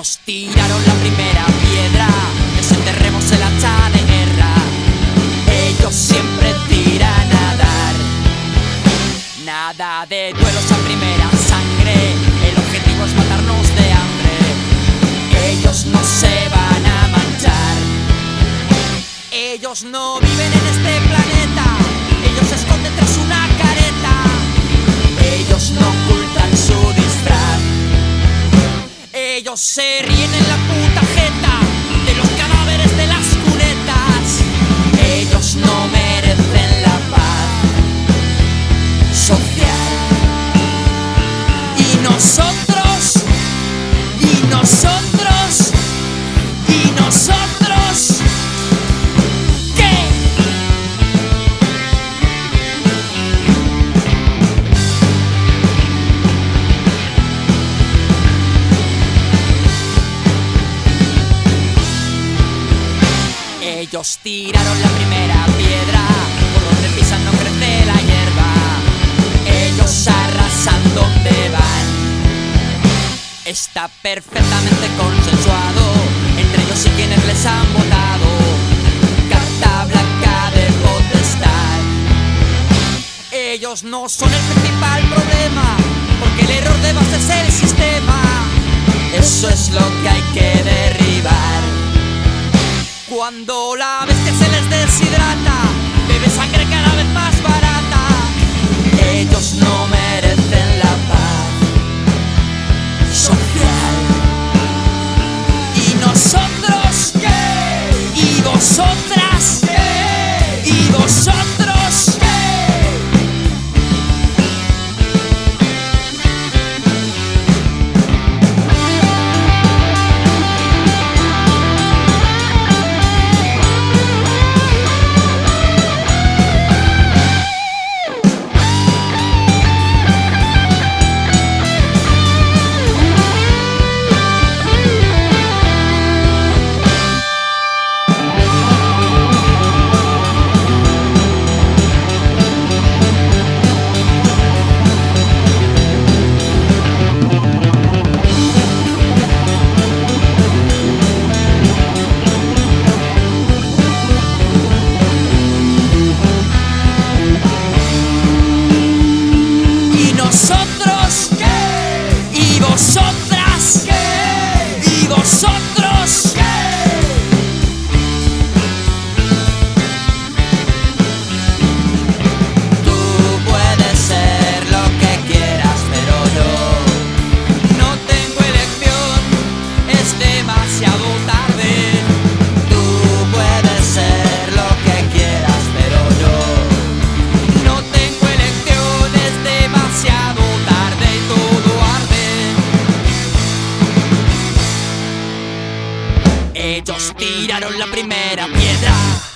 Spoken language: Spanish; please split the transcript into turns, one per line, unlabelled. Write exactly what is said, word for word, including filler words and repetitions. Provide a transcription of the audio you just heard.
Ellos tiraron la primera piedra, desenterremos el hacha de guerra. Ellos siempre tiran a dar, nada de duelos a primera sangre. El objetivo es matarnos de hambre. Ellos no se van a manchar. Ellos no viven en este planeta. Ellos se esconden tras una careta. Ellos no ocultan su disfraz. Ellos se ríen en la puta jeta de los cadáveres de las cunetas. Ellos no merecen la paz social. Y nosotros, y nosotros, y nosotros, ¿qué? Ellos tiraron la primera piedra, por donde pisan no crece la hierba. Ellos arrasan donde van. Está perfectamente consensuado entre ellos y quienes les han votado. Carta blanca de potestad. Ellos no son el principal problema, porque el error de base es el sistema. Eso es lo que hay que derribar. Cuando la bestia se les deshidrata, bebe sangre cada vez más barata. Ellos no merecen la paz social. Y nosotros, ¿qué? Y vosotras, ¿qué? Y vosotros, ¿qué? Nosotros, ¿qué? Y vosotras, ¿qué? Y vosotros, ¿qué? Tú puedes ser lo que quieras, pero yo no tengo elección, es demasiado tarde. Tú puedes ser lo que quieras, pero yo no tengo elección, es demasiado tarde y todo arde. Ellos tiraron la primera piedra.